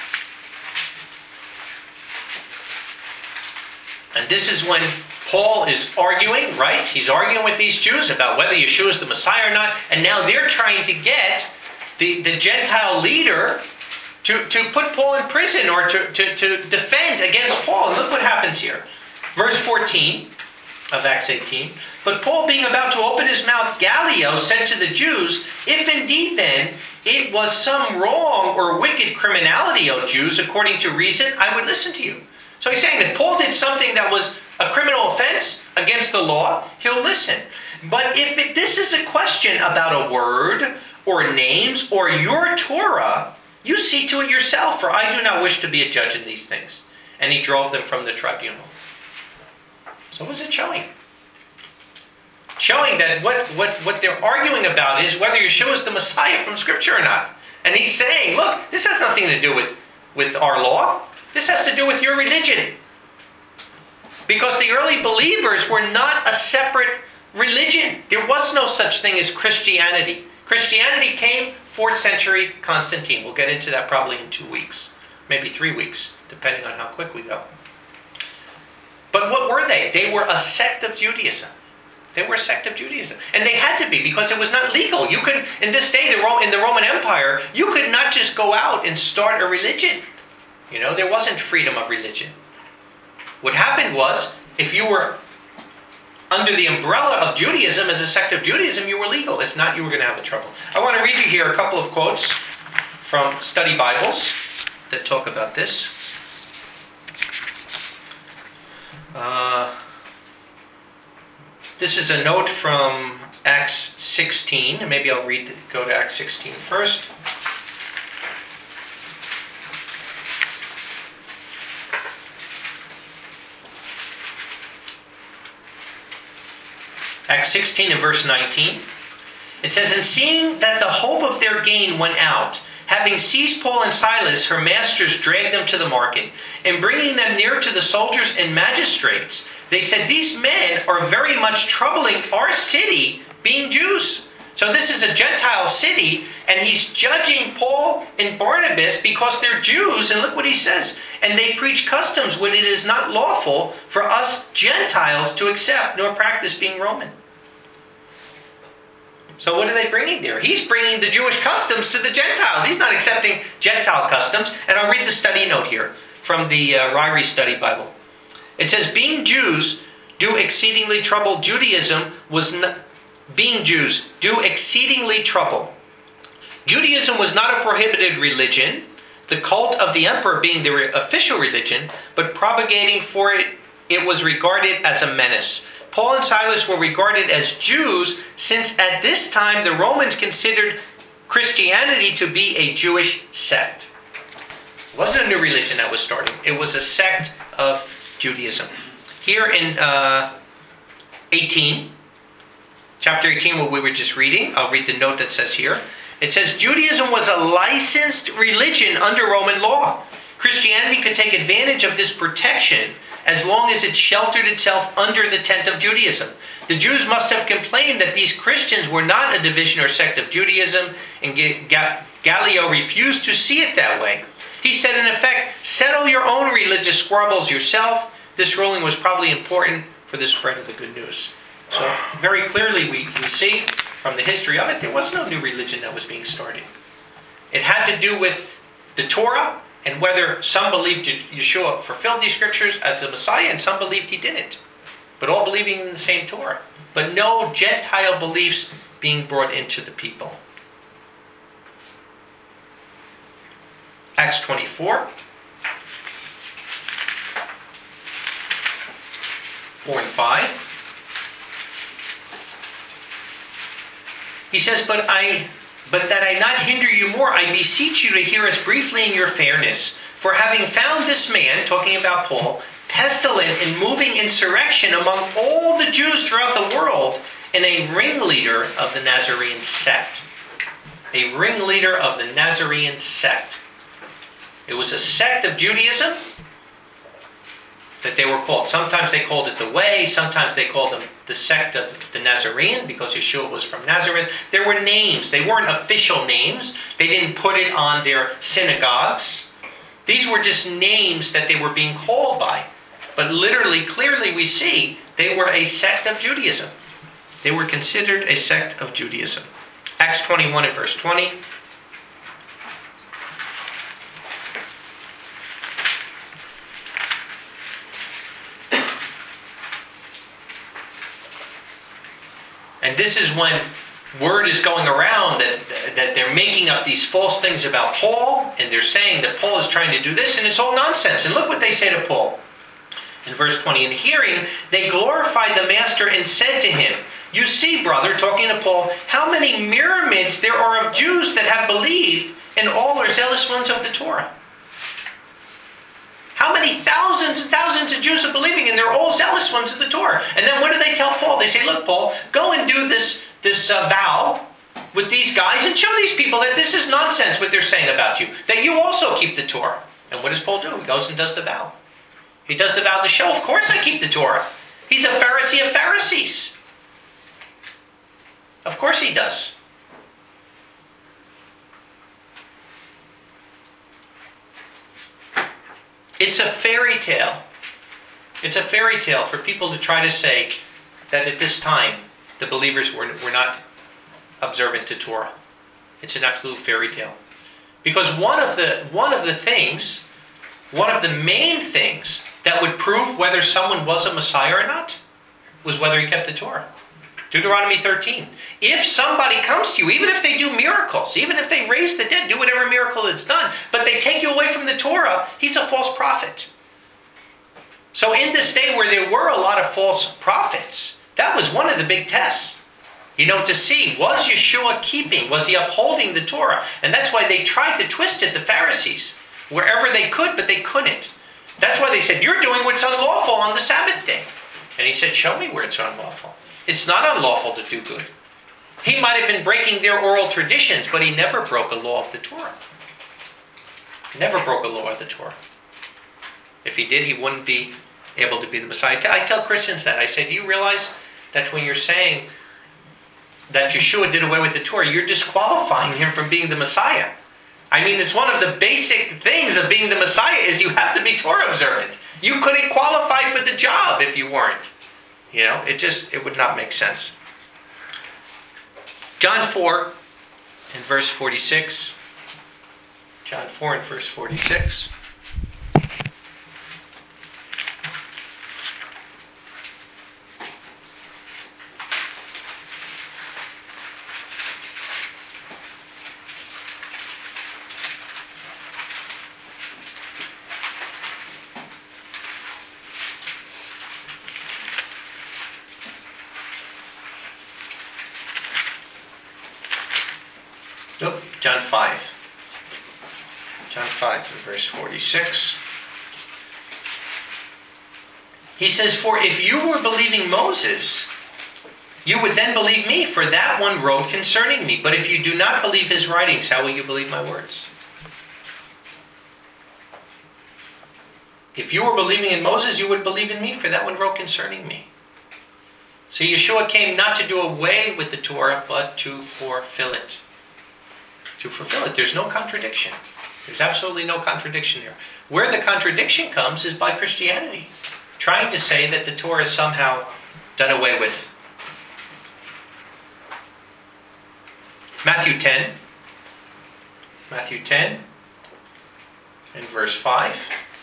And this is when Paul is arguing, right? He's arguing with these Jews about whether Yeshua is the Messiah or not. And now they're trying to get the Gentile leader to put Paul in prison or to defend against Paul. And look what happens here. Verse 14 of Acts 18. But Paul, being about to open his mouth, Gallio said to the Jews, if indeed then it was some wrong or wicked criminality, O Jews, according to reason, I would listen to you. So he's saying if Paul did something that was a criminal offense against the law, he'll listen. But if this is a question about a word or names or your Torah, you see to it yourself, for I do not wish to be a judge in these things. And he drove them from the tribunal. So what's it showing? Showing that what they're arguing about is whether Yeshua is the Messiah from Scripture or not. And he's saying, look, this has nothing to do with our law. This has to do with your religion. Because the early believers were not a separate religion. There was no such thing as Christianity. Christianity came 4th century Constantine. We'll get into that probably in 2 weeks. Maybe 3 weeks, depending on how quick we go. But what were they? They were a sect of Judaism. They were a sect of Judaism. And they had to be because it was not legal. You could, in this day, in the Roman Empire, you could not just go out and start a religion. You know, there wasn't freedom of religion. What happened was, if you were under the umbrella of Judaism as a sect of Judaism, you were legal. If not, you were going to have trouble. I want to read you here a couple of quotes from study Bibles that talk about this. This is a note from Acts 16. Maybe I'll go to Acts 16 first. Acts 16 and verse 19. It says, and seeing that the hope of their gain went out, having seized Paul and Silas, her masters dragged them to the market, and bringing them near to the soldiers and magistrates, they said, these men are very much troubling our city, being Jews. So this is a Gentile city, and he's judging Paul and Barnabas because they're Jews. And look what he says. And they preach customs when it is not lawful for us Gentiles to accept, nor practice being Roman. So what are they bringing there? He's bringing the Jewish customs to the Gentiles. He's not accepting Gentile customs. And I'll read the study note here from the Ryrie Study Bible. It says, being Jews do exceedingly trouble Judaism was not... Being Jews do exceedingly trouble. Judaism was not a prohibited religion, the cult of the emperor being the official religion, but propagating for it was regarded as a menace. Paul and Silas were regarded as Jews since at this time the Romans considered Christianity to be a Jewish sect. It wasn't a new religion that was starting. It was a sect of Judaism. Here in 18... Chapter 18, what we were just reading, I'll read the note that says here. It says, Judaism was a licensed religion under Roman law. Christianity could take advantage of this protection as long as it sheltered itself under the tent of Judaism. The Jews must have complained that these Christians were not a division or sect of Judaism and Gallio refused to see it that way. He said, in effect, settle your own religious squabbles yourself. This ruling was probably important for the spread of the good news. So very clearly we see from the history of it, there was no new religion that was being started. It had to do with the Torah and whether some believed Yeshua fulfilled these scriptures as the Messiah and some believed he didn't. But all believing in the same Torah. But no Gentile beliefs being brought into the people. Acts 24. 4 and 5. He says, but that I not hinder you more, I beseech you to hear us briefly in your fairness. For having found this man, talking about Paul, pestilent and moving insurrection among all the Jews throughout the world, and a ringleader of the Nazarene sect. A ringleader of the Nazarene sect. It was a sect of Judaism that they were called. Sometimes they called it the Way. Sometimes they called them the sect of the Nazarene because Yeshua was from Nazareth. There were names. They weren't official names. They didn't put it on their synagogues. These were just names that they were being called by. But literally, clearly we see they were a sect of Judaism. They were considered a sect of Judaism. Acts 21 and verse 20. And this is when word is going around that they're making up these false things about Paul, and they're saying that Paul is trying to do this, and it's all nonsense. And look what they say to Paul. In verse 20, in hearing, they glorified the master and said to him, you see, brother, talking to Paul, how many myriads there are of Jews that have believed, and all are zealous ones of the Torah. How many thousands and thousands of Jews are believing, and they're all zealous ones of the Torah. And then what do they tell Paul? They say, look, Paul, go and do this vow with these guys and show these people that this is nonsense what they're saying about you, that you also keep the Torah. And what does Paul do? He goes and does the vow. He does the vow to show, of course I keep the Torah. He's a Pharisee of Pharisees. Of course he does. It's a fairy tale. It's a fairy tale for people to try to say that at this time the believers were not observant to Torah. It's an absolute fairy tale. Because one of the main things that would prove whether someone was a Messiah or not was whether he kept the Torah. Deuteronomy 13. If somebody comes to you, even if they do miracles, even if they raise the dead, do whatever miracle it's done, but they take you away from the Torah, he's a false prophet. So in this day where there were a lot of false prophets, that was one of the big tests. To see, was Yeshua keeping, was he upholding the Torah? And that's why they tried to twist it, the Pharisees, wherever they could, but they couldn't. That's why they said, you're doing what's unlawful on the Sabbath day. And he said, show me where it's unlawful. It's not unlawful to do good. He might have been breaking their oral traditions, but he never broke a law of the Torah. Never broke a law of the Torah. If he did, he wouldn't be able to be the Messiah. I tell Christians that. I say, do you realize that when you're saying that Yeshua did away with the Torah, you're disqualifying him from being the Messiah? I mean, it's one of the basic things of being the Messiah is you have to be Torah observant. You couldn't qualify for the job if you weren't. It would not make sense. John 4 in verse 46. John 4 in verse 46. John 5. John 5 and verse 46. He says, for if you were believing Moses, you would then believe me, for that one wrote concerning me. But if you do not believe his writings, how will you believe my words? If you were believing in Moses, you would believe in me, for that one wrote concerning me. So Yeshua came not to do away with the Torah, but to fulfill it. to fulfill it. There's no contradiction. There's absolutely no contradiction there. Where the contradiction comes is by Christianity, trying to say that the Torah is somehow done away with. Matthew 10 and verse 5.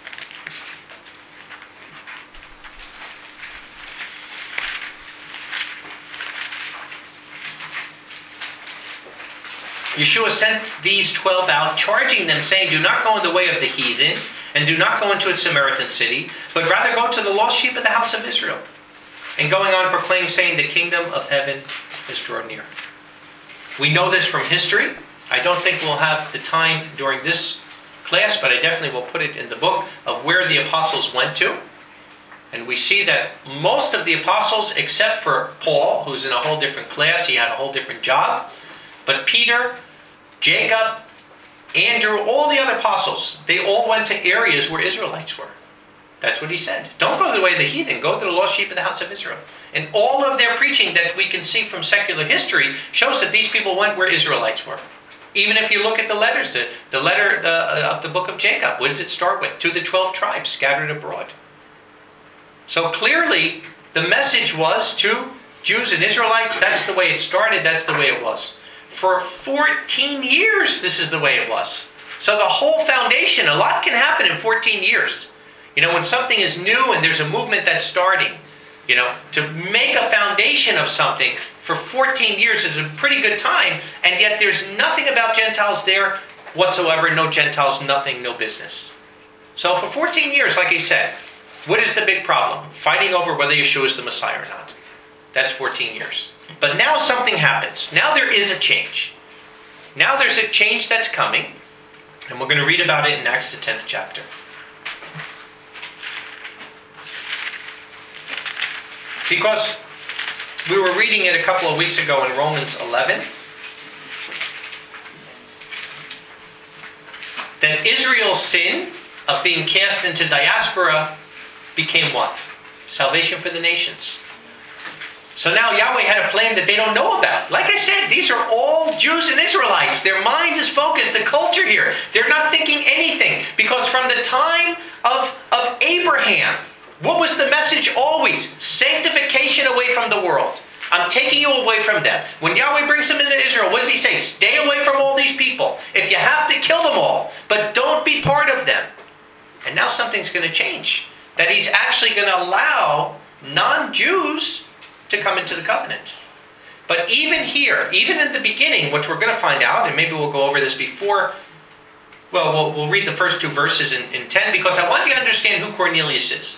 Yeshua sent these 12 out, charging them, saying, "Do not go in the way of the heathen, and do not go into a Samaritan city, but rather go to the lost sheep of the house of Israel." And going on proclaim, saying, "The kingdom of heaven is drawn near." We know this from history. I don't think we'll have the time during this class, but I definitely will put it in the book of where the apostles went to. And we see that most of the apostles, except for Paul, who's in a whole different class, he had a whole different job. But Peter, Jacob, Andrew, all the other apostles, they all went to areas where Israelites were. That's what he said. Don't go the way of the heathen. Go to the lost sheep of the house of Israel. And all of their preaching that we can see from secular history shows that these people went where Israelites were. Even if you look at the letters, the letter of the book of Jacob, what does it start with? To the 12 tribes scattered abroad. So clearly, the message was to Jews and Israelites. That's the way it started. That's the way it was. For 14 years, this is the way it was. So the whole foundation, a lot can happen in 14 years. You know, when something is new and there's a movement that's starting, you know, to make a foundation of something for 14 years is a pretty good time, and yet there's nothing about Gentiles there whatsoever. No Gentiles, nothing, no business. So for 14 years, like I said, what is the big problem? Fighting over whether Yeshua is the Messiah or not. That's 14 years. But now something happens. Now there is a change. Now there's a change that's coming, and we're going to read about it in Acts the 10th chapter. Because we were reading it a couple of weeks ago in Romans 11, that Israel's sin of being cast into diaspora became what? Salvation for the nations. So now Yahweh had a plan that they don't know about. Like I said, these are all Jews and Israelites. Their mind is focused, the culture here. They're not thinking anything. Because from the time of Abraham, what was the message always? Sanctification away from the world. I'm taking you away from them. When Yahweh brings them into Israel, what does he say? Stay away from all these people. If you have to, kill them all. But don't be part of them. And now something's going to change. That he's actually going to allow non-Jews to come into the covenant. But even here, even in the beginning, which we're going to find out, and maybe we'll go over this before, well, we'll read the first two verses in 10, because I want you to understand who Cornelius is.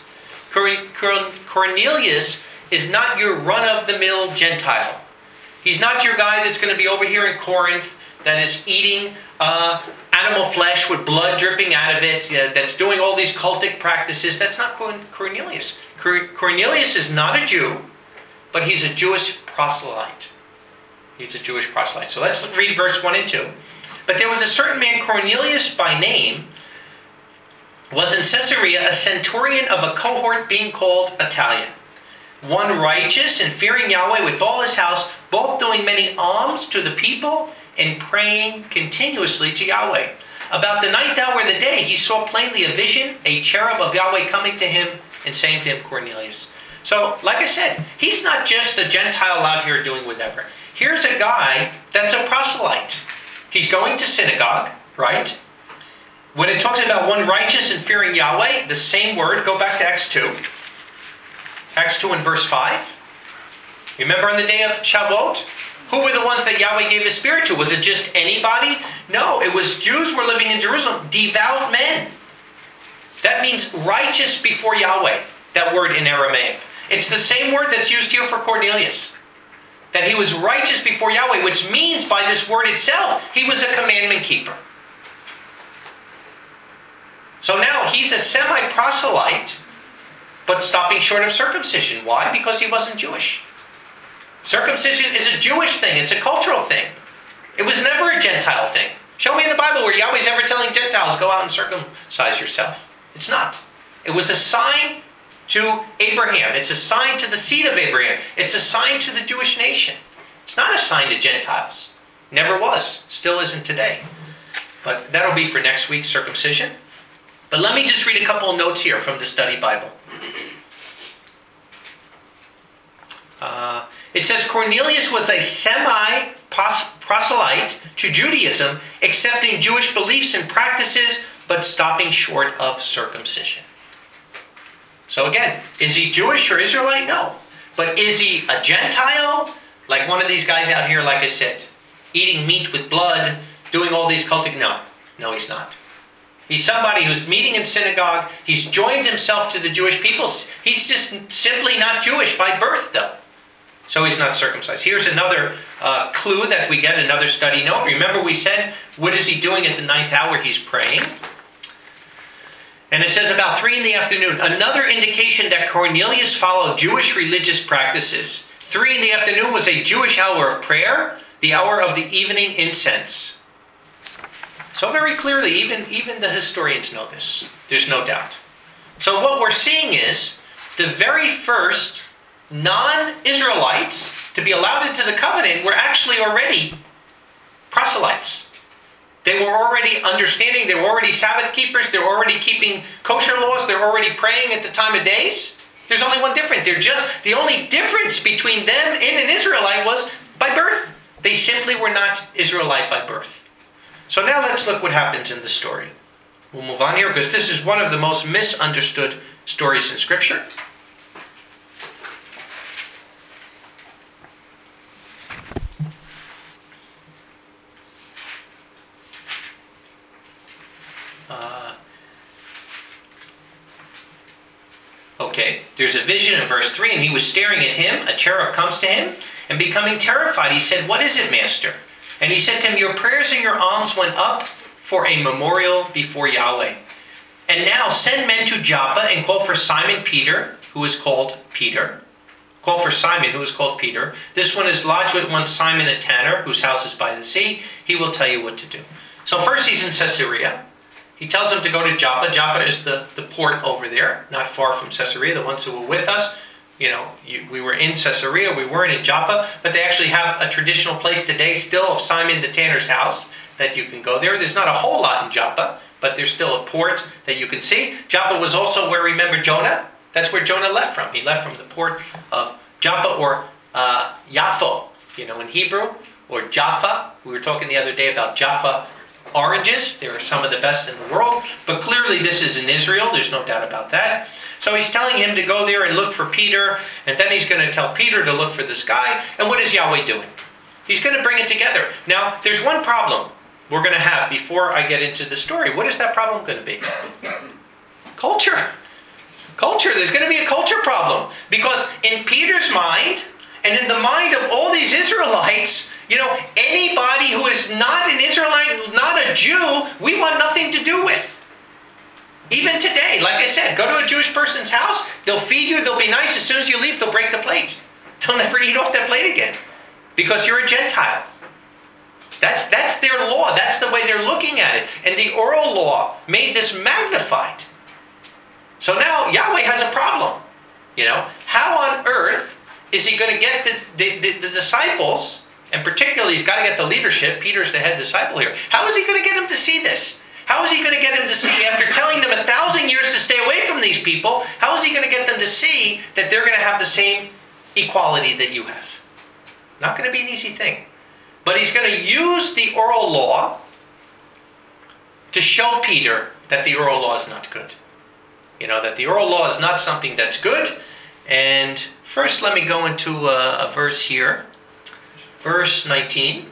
Cornelius is not your run-of-the-mill Gentile. He's not your guy that's going to be over here in Corinth that is eating animal flesh with blood dripping out of it, that's doing all these cultic practices. That's not Cornelius. Cornelius is not a Jew, but he's a Jewish proselyte. He's a Jewish proselyte. So let's read verse 1 and 2. But there was a certain man, Cornelius by name, was in Caesarea a centurion of a cohort being called Italian, one righteous and fearing Yahweh with all his house, both doing many alms to the people and praying continuously to Yahweh. About the 9th hour of the day, he saw plainly a vision, a cherub of Yahweh coming to him and saying to him, Cornelius. So, like I said, he's not just a Gentile out here doing whatever. Here's a guy that's a proselyte. He's going to synagogue, right? When it talks about one righteous and fearing Yahweh, the same word, go back to Acts 2. Acts 2 and verse 5. Remember on the day of Shavuot? Who were the ones that Yahweh gave His Spirit to? Was it just anybody? No, it was Jews who were living in Jerusalem, devout men. That means righteous before Yahweh, that word in Aramaic. It's the same word that's used here for Cornelius. That he was righteous before Yahweh, which means by this word itself, he was a commandment keeper. So now he's a semi-proselyte, but stopping short of circumcision. Why? Because he wasn't Jewish. Circumcision is a Jewish thing. It's a cultural thing. It was never a Gentile thing. Show me in the Bible where Yahweh's ever telling Gentiles, go out and circumcise yourself. It's not. It was a sign to Abraham. It's a sign to the seed of Abraham. It's a sign to the Jewish nation. It's not a sign to Gentiles. Never was. Still isn't today. But that'll be for next week's circumcision. But let me just read a couple of notes here from the study Bible. It says Cornelius was a semi-proselyte to Judaism, accepting Jewish beliefs and practices, but stopping short of circumcision. So again, is he Jewish or Israelite? No. But is he a Gentile? Like one of these guys out here, like I said, eating meat with blood, doing all these cultic... No, he's not. He's somebody who's meeting in synagogue. He's joined himself to the Jewish people. He's just simply not Jewish by birth, though. So he's not circumcised. Here's another clue that we get, another study note. Remember we said, what is he doing at the 9th hour? He's praying. And it says about 3 in the afternoon. Another indication that Cornelius followed Jewish religious practices. 3 in the afternoon was a Jewish hour of prayer, the hour of the evening incense. So very clearly, even the historians know this. There's no doubt. So what we're seeing is the very first non-Israelites to be allowed into the covenant were actually already proselytes. They were already understanding, they were already Sabbath keepers, they were already keeping kosher laws, they're already praying at the time of days. There's only one difference. The only difference between them and an Israelite was by birth. They simply were not Israelite by birth. So now let's look what happens in the story. We'll move on here because this is one of the most misunderstood stories in Scripture. Okay, there's a vision in verse 3, and he was staring at him. A cherub comes to him, and becoming terrified, he said, "What is it, Master?" And he said to him, "Your prayers and your alms went up for a memorial before Yahweh. And now send men to Joppa and call for Simon Peter, who is called Peter." Call for Simon, who is called Peter. "This one is lodged with one Simon a tanner, whose house is by the sea. He will tell you what to do." So first he's in Caesarea. He tells him to go to Joppa. Joppa is the port over there, not far from Caesarea. The ones who were with us, we were in Caesarea. We weren't in Joppa. But they actually have a traditional place today still of Simon the tanner's house that you can go there. There's not a whole lot in Joppa, but there's still a port that you can see. Joppa was also where, remember, Jonah? That's where Jonah left from. He left from the port of Joppa or Yaffo, in Hebrew, or Jaffa. We were talking the other day about Jaffa oranges. They are some of the best in the world. But clearly this is in Israel. There's no doubt about that. So he's telling him to go there and look for Peter. And then he's going to tell Peter to look for this guy. And what is Yahweh doing? He's going to bring it together. Now, there's one problem we're going to have before I get into the story. What is that problem going to be? Culture. Culture. There's going to be a culture problem. Because in Peter's mind, and in the mind of all these Israelites, anybody who is not an Israelite, not a Jew, we want nothing to do with. Even today, like I said, go to a Jewish person's house, they'll feed you, they'll be nice. As soon as you leave, they'll break the plate. They'll never eat off that plate again. Because you're a Gentile. That's their law. That's the way they're looking at it. And the oral law made this magnified. So now Yahweh has a problem. How on earth is he going to get the disciples, and particularly he's got to get the leadership, Peter's the head disciple here. How is he going to get them to see this? How is he going to get them to see, after telling them 1,000 years to stay away from these people, how is he going to get them to see that they're going to have the same equality that you have? Not going to be an easy thing. But he's going to use the oral law to show Peter that the oral law is not good. That the oral law is not something that's good. And first let me go into a verse here. Verse 19.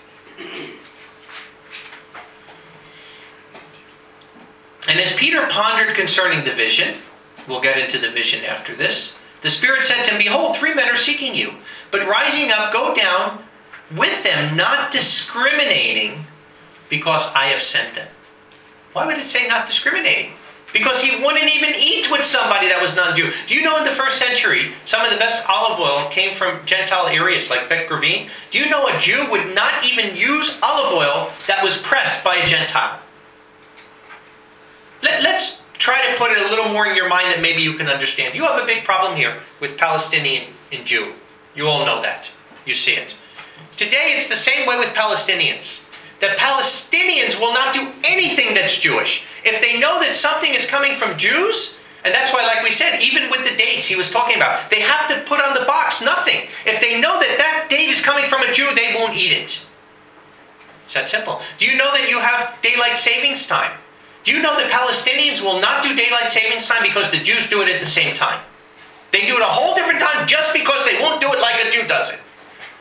"And as Peter pondered concerning the vision," we'll get into the vision after this, "the Spirit said to him, Behold, 3 men are seeking you. But rising up, go down with them, not discriminating, because I have sent them." Why would it say not discriminating? Because he wouldn't even eat with somebody that was non-Jew. Do you know in the first century, some of the best olive oil came from Gentile areas like Bet Gravine? Do you know a Jew would not even use olive oil that was pressed by a Gentile? Let's try to put it a little more in your mind that maybe you can understand. You have a big problem here with Palestinian and Jew. You all know that. You see it. Today it's the same way with Palestinians. The Palestinians will not do anything that's Jewish. If they know that something is coming from Jews, and that's why, like we said, even with the dates he was talking about, they have to put on the box nothing. If they know that that date is coming from a Jew, they won't eat it. It's that simple. Do you know that you have daylight savings time? Do you know that Palestinians will not do daylight savings time because the Jews do it at the same time? They do it a whole different time just because they won't do it like a Jew does it.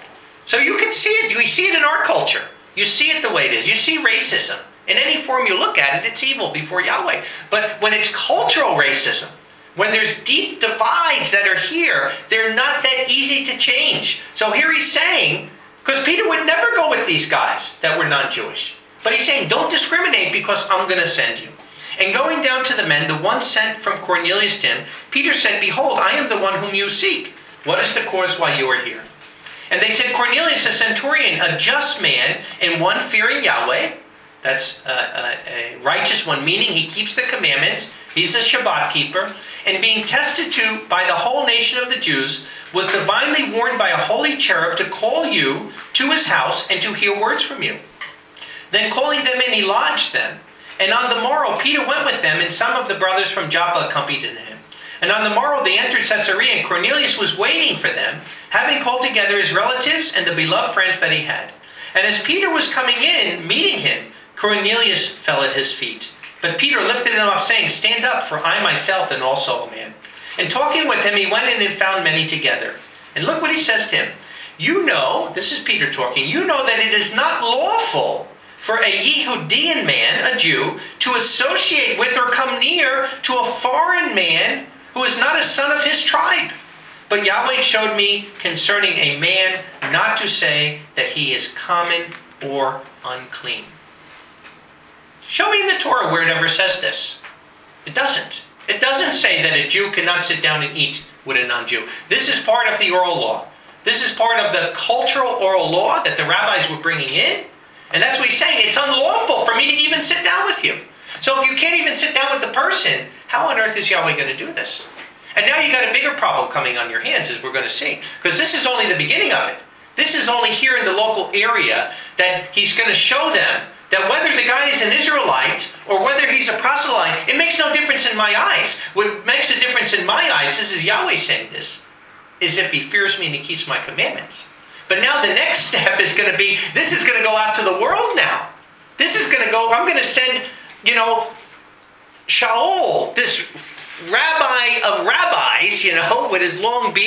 So you can see it. We see it in our culture. You see it the way it is. You see racism. In any form you look at it, it's evil before Yahweh. But when it's cultural racism, when there's deep divides that are here, they're not that easy to change. So here he's saying, because Peter would never go with these guys that were non-Jewish. But he's saying, don't discriminate because I'm going to send you. And going down to the men, the one sent from Cornelius to him, Peter said, behold, I am the one whom you seek. What is the cause why you are here? And they said, Cornelius, a centurion, a just man, and one fearing Yahweh. That's a righteous one, meaning he keeps the commandments. He's a Shabbat keeper. And being tested to by the whole nation of the Jews, was divinely warned by a holy cherub to call you to his house and to hear words from you. Then calling them in, he lodged them. And on the morrow, Peter went with them, and some of the brothers from Joppa accompanied him. And on the morrow, they entered Caesarea, and Cornelius was waiting for them, having called together his relatives and the beloved friends that he had. And as Peter was coming in, meeting him, Cornelius fell at his feet. But Peter lifted him up, saying, stand up, for I myself am also a man. And talking with him, he went in and found many together. And look what he says to him. You know, this is Peter talking, you know that it is not lawful for a Yehudian man, a Jew, to associate with or come near to a foreign man who is not a son of his tribe. But Yahweh showed me concerning a man not to say that he is common or unclean. Show me in the Torah where it ever says this. It doesn't. It doesn't say that a Jew cannot sit down and eat with a non-Jew. This is part of the oral law. This is part of the cultural oral law that the rabbis were bringing in. And that's what he's saying. It's unlawful for me to even sit down with you. So if you can't even sit down with the person, how on earth is Yahweh going to do this? And now you got a bigger problem coming on your hands, as we're going to see. Because this is only the beginning of it. This is only here in the local area that he's going to show them that whether the guy is an Israelite or whether he's a proselyte, it makes no difference in my eyes. What makes a difference in my eyes, this is Yahweh saying this, is if he fears me and he keeps my commandments. But now the next step is going to be, this is going to go out to the world now. This is going to go, I'm going to send, Shaul, this rabbi of rabbis, with his long beard.